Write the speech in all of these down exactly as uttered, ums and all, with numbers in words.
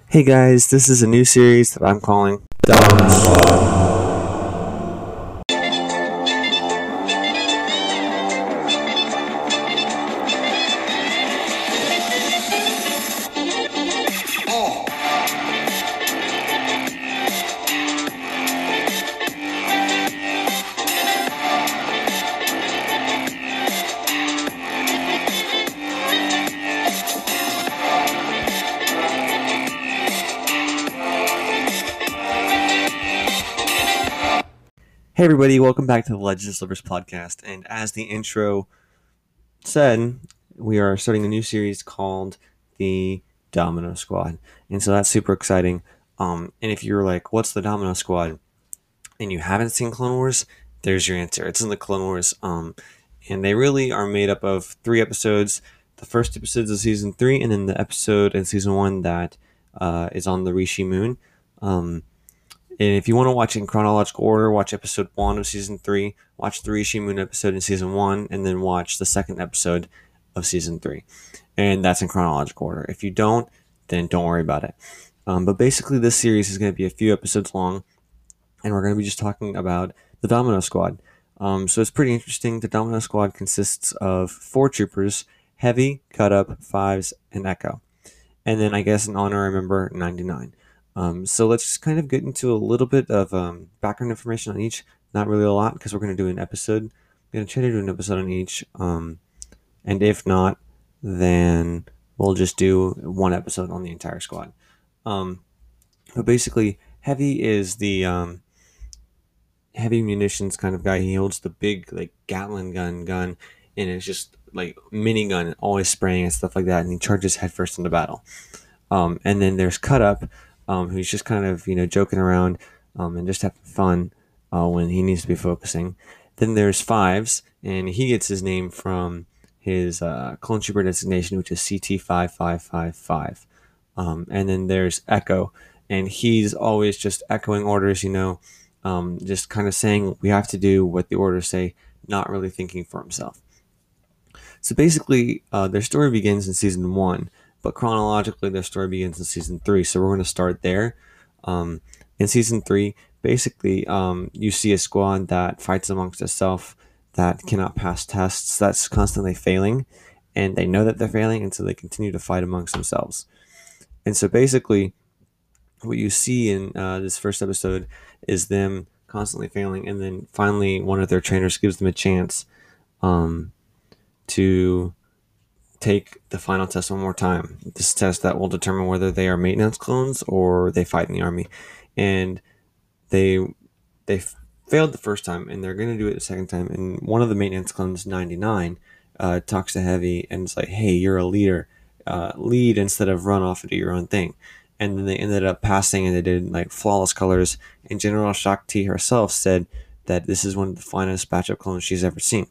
Hey guys, this is a new series that I'm calling Domino Squad. Hey everybody, welcome back to the Legends Slivers podcast. And as the intro said, we are starting a new series called the Domino Squad. And so that's super exciting. Um, and if you're like, what's the Domino Squad? And you haven't seen Clone Wars, there's your answer. It's in the Clone Wars. Um, and they really are made up of three episodes. The first episodes of season three, and then the episode in season one that uh, is on the Rishi Moon. Um, And if you want to watch it in chronological order, watch episode one of season three, watch the Rishi Moon episode in season one, and then watch the second episode of season three. And that's in chronological order. If you don't, then don't worry about it. Um, but basically, this series is going to be a few episodes long, and we're going to be just talking about the Domino Squad. Um, so it's pretty interesting. The Domino Squad consists of four troopers: Heavy, Cut Up, Fives, and Echo. And then I guess an honorary member, ninety-nine. Um, so let's just kind of get into a little bit of um, background information on each. Not really a lot because we're going to do an episode. I'm going to try to do an episode on each. Um, and if not, then we'll just do one episode on the entire squad. Um, but basically, Heavy is the um, heavy munitions kind of guy. He holds the big like Gatling gun gun, and it's just like minigun, always spraying and stuff like that. And he charges headfirst into battle. Um, and then there's Cut Up, um, who's just kind of, you know, joking around um, and just having fun uh, when he needs to be focusing. Then there's Fives, and he gets his name from his uh, clone trooper designation, which is C T five five five five. Um, and then there's Echo, and he's always just echoing orders, you know, um, just kind of saying we have to do what the orders say, not really thinking for himself. So basically, uh, their story begins in season one, but chronologically, their story begins in season three. So we're going to start there. Um, in season three, basically, um, you see a squad that fights amongst itself, that cannot pass tests, that's constantly failing, and they know that they're failing, and so they continue to fight amongst themselves. And so basically, what you see in uh, this first episode is them constantly failing, and then finally, one of their trainers gives them a chance um, to take the final test one more time. This test that will determine whether they are maintenance clones or they fight in the army. And they they f- failed the first time, and they're going to do it the second time. And one of the maintenance clones, ninety-nine, uh, talks to Heavy and it's like, hey, you're a leader. Uh, lead instead of run off and do your own thing. And then they ended up passing, and they did like flawless colors. And General Shakti herself said that this is one of the finest batch of clones she's ever seen.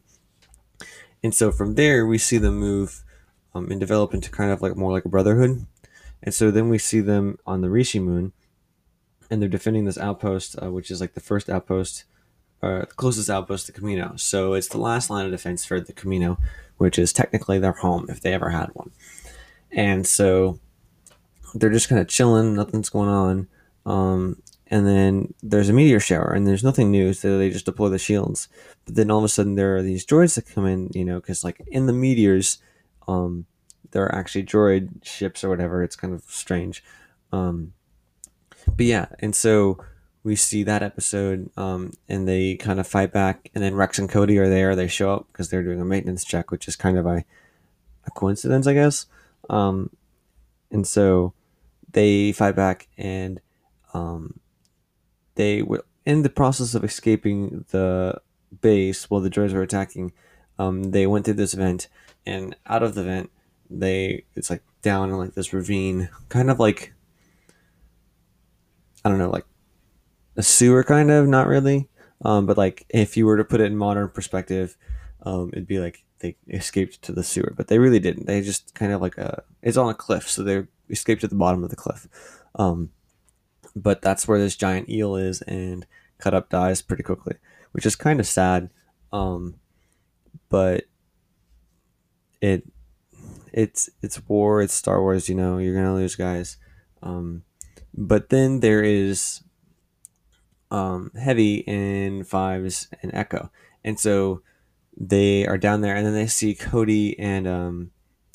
And so from there, we see them move um, and develop into kind of like more like a brotherhood. And so then we see them on the Rishi Moon, and they're defending this outpost, uh, which is like the first outpost, uh, the closest outpost to Camino. So it's the last line of defense for the Camino, which is technically their home if they ever had one. And so they're just kind of chilling, nothing's going on. Um, and then there's a meteor shower, and there's nothing new, so they just deploy the shields. But then all of a sudden, there are these droids that come in, you know, because like in the meteors, um, there are actually droid ships or whatever. It's kind of strange. Um, but yeah, and so we see that episode, um, and they kind of fight back, and then Rex and Cody are there. They show up because they're doing a maintenance check, which is kind of a, a coincidence, I guess. Um, and so they fight back, and um, they were in the process of escaping the base while the droids were attacking. Um, they went through this vent, and out of the vent, they it's like down in like this ravine, kind of like I don't know, like a sewer, kind of, not really. Um, but like if you were to put it in modern perspective, um, it'd be like they escaped to the sewer, but they really didn't. They just kind of like a it's on a cliff, so they escaped to the bottom of the cliff. Um, but that's where this giant eel is, and Cut Up dies pretty quickly, which is kind of sad. Um, but it it's it's war, it's Star Wars, you know, you're gonna lose guys. Um, but then there is um, Heavy and Fives and Echo, and so they are down there, and then they see Cody and um,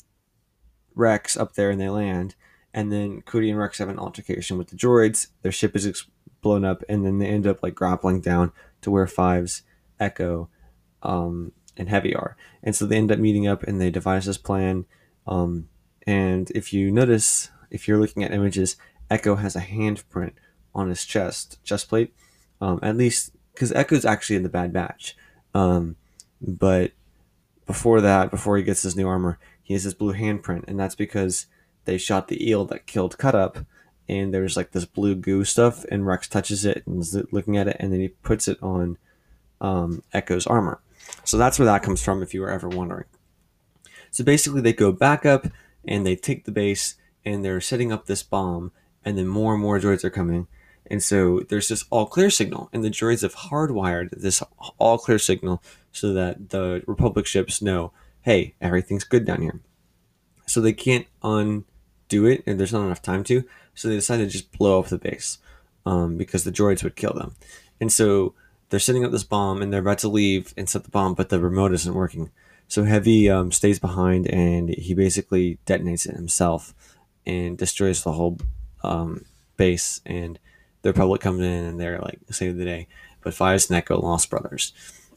Rex up there, and they land, and then Cody and Rex have an altercation with the droids. Their ship is ex- blown up, and then they end up like grappling down to where Fives, Echo, um, and Heavy are, and so they end up meeting up, and they devise this plan. Um, and if you notice, if you're looking at images, Echo has a handprint on his chest, chest plate, um, at least because Echo's actually in the Bad Batch, um, but before that, before he gets his new armor, he has this blue handprint, and that's because they shot the eel that killed Cut Up, and there's like this blue goo stuff, and Rex touches it and is looking at it, and then he puts it on um, Echo's armor. So that's where that comes from, if you were ever wondering. So basically, they go back up and they take the base, and they're setting up this bomb, and then more and more droids are coming. And so there's this all clear signal, and the droids have hardwired this all clear signal so that the Republic ships know, hey, everything's good down here. So they can't undo it, and there's not enough time to. So they decide to just blow up the base um, because the droids would kill them. And so they're setting up this bomb, and they're about to leave and set the bomb, but the remote isn't working. So Heavy um, stays behind, and he basically detonates it himself and destroys the whole um, base. And the Republic comes in, and they're like, save the day. But Fives and Echo lost brothers.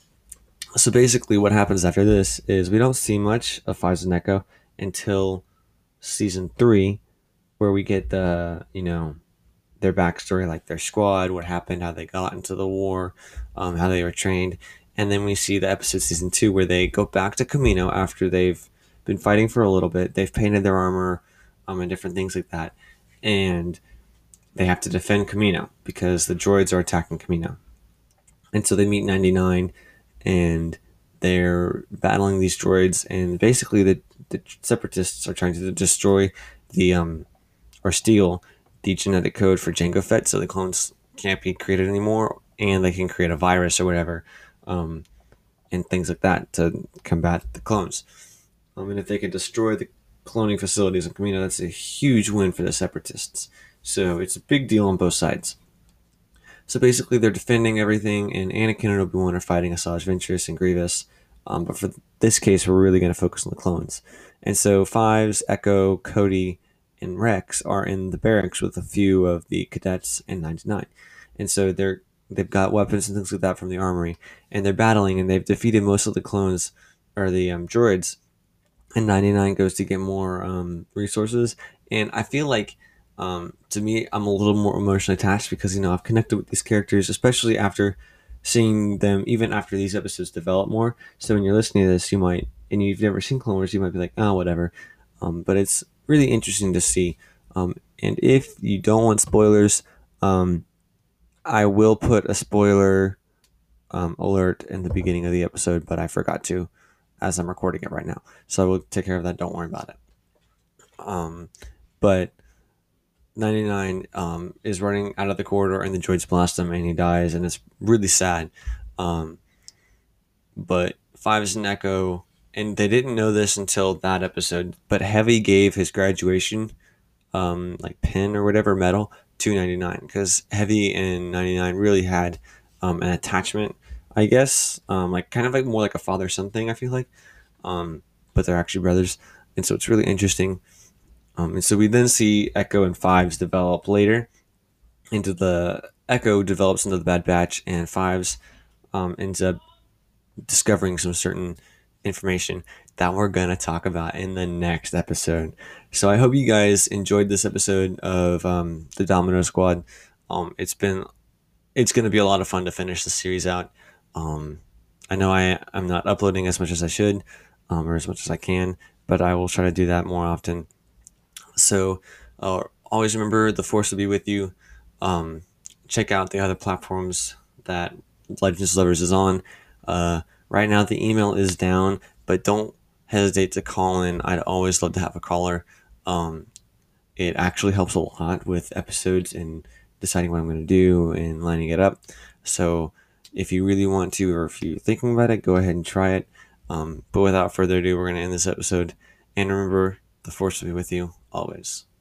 So basically, what happens after this is we don't see much of Fives and Echo until season three, where we get the, you know, their backstory, like their squad, what happened, how they got into the war, um, how they were trained. And then we see the episode season two where they go back to Kamino after they've been fighting for a little bit. They've painted their armor um, and different things like that. And they have to defend Kamino because the droids are attacking Kamino. And so they meet ninety-nine, and they're battling these droids, and basically the, the separatists are trying to destroy the um or steal the genetic code for Jango Fett, so the clones can't be created anymore, and they can create a virus or whatever, um, and things like that to combat the clones. Um, and if they can destroy the cloning facilities in Kamino, that's a huge win for the separatists. So it's a big deal on both sides. So basically, they're defending everything, and Anakin and Obi-Wan are fighting Asajj Ventress and Grievous. Um, but for this case, we're really going to focus on the clones. And so Fives, Echo, Cody, and Rex are in the barracks with a few of the cadets and ninety-nine. And so they're they've got weapons and things like that from the armory, and they're battling, and they've defeated most of the clones or the um, droids. And ninety-nine goes to get more um, resources. And I feel like um, to me, I'm a little more emotionally attached because, you know, I've connected with these characters, especially after seeing them, even after these episodes develop more. So when you're listening to this, you might, and you've never seen Clone Wars, you might be like, oh, whatever. Um, but it's really interesting to see. Um, and if you don't want spoilers, um, I will put a spoiler um, alert in the beginning of the episode, but I forgot to as I'm recording it right now. So I will take care of that. Don't worry about it. Um, but ninety-nine um, is running out of the corridor, and the droids blast him, and he dies, and it's really sad. Um, but Fives and Echo, and they didn't know this until that episode, but Heavy gave his graduation um, like pin or whatever medal to ninety-nine because Heavy and ninety-nine really had um, an attachment, I guess, um, like kind of like more like a father-son thing, I feel like, um, but they're actually brothers, and so it's really interesting. Um, and so we then see Echo and Fives develop later into the Echo develops into the Bad Batch, and Fives um, ends up discovering some certain information that we're going to talk about in the next episode. So I hope you guys enjoyed this episode of um, the Domino Squad. Um, it's been, it's going to be a lot of fun to finish the series out. Um, I know I, I'm not uploading as much as I should, um, or as much as I can, but I will try to do that more often. So uh, always remember, the Force will be with you. Um, check out the other platforms that Legends Lovers is on. Uh, right now the email is down, but don't hesitate to call in. I'd always love to have a caller. Um, it actually helps a lot with episodes and deciding what I'm going to do and lining it up. So if you really want to, or if you're thinking about it, go ahead and try it. Um, but without further ado, we're going to end this episode. And remember, the Force will be with you always.